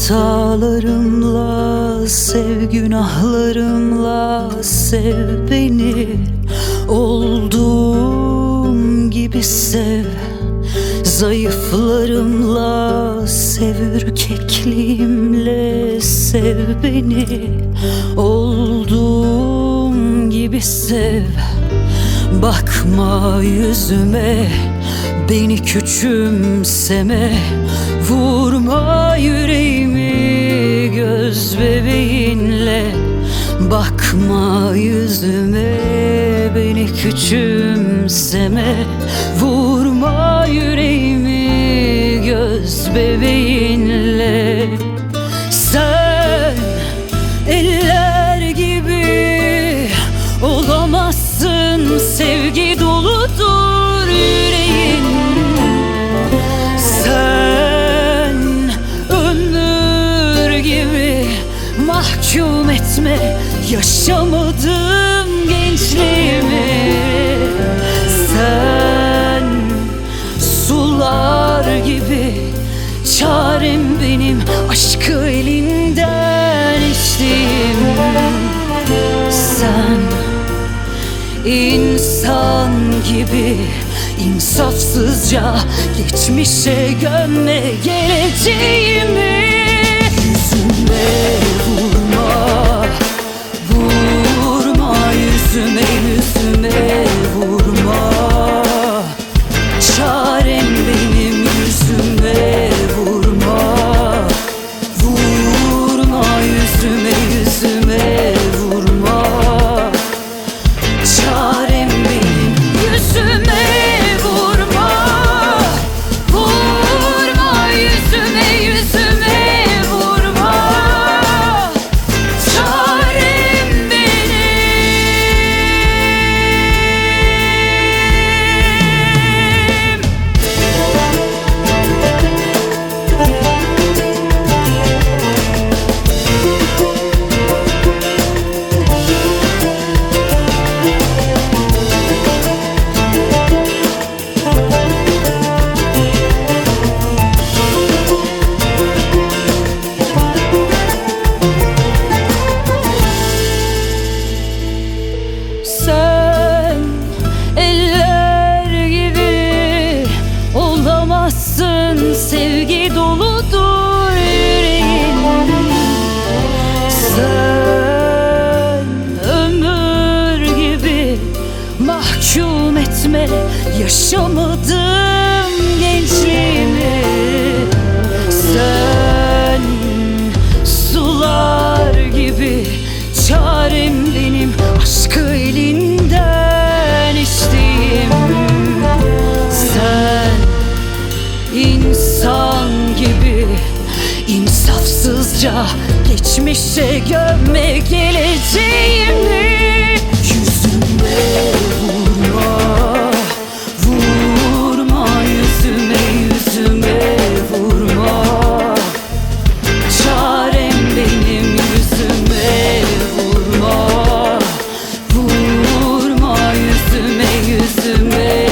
Hatalarımla sev, günahlarımla sev beni. Olduğum gibi sev. Zayıflarımla sev, ürkekliğimle sev beni. Olduğum gibi sev. Bakma yüzüme, beni küçümseme. Vurma yüreğimi göz bebeğinle. Bakma yüzüme, beni küçümseme. Vurma yüreğimi göz bebeğinle. Sen eller gibi olamazsın, sevgi doludur yüreğin. Sen ömür gibi mahkum etme yaşamadım gençliğimi. Sen sular gibi çarem benim, aşkı elinden içtiğim. Sen insan gibi insafsızca geçmişe gömme geleceğimi. Yüzüme vurma, vurma yüzüme, yüzüme vurma. Çarem benim, yüzüme vurma. Vurma yüzüme, yüzüme vurma. Çarem benim, yüzüme vurma. Vurma yüzüme, yüzüme vurma. Çarem sen eller gibi olamazsın, sevgi doludur yüreğin. Sen ömür gibi mahkum etme yaşamadım gençliğimi. Sen sular gibi çarem benim, aşkı elinden içtiğim. Sen insan gibi insafsızca geçmişe gömme geleceğimi. Yüzüme vurma, vurma yüzüme, yüzüme vurma. Çarem benim, yüzüme vurma. Vurma yüzüme, yüzüme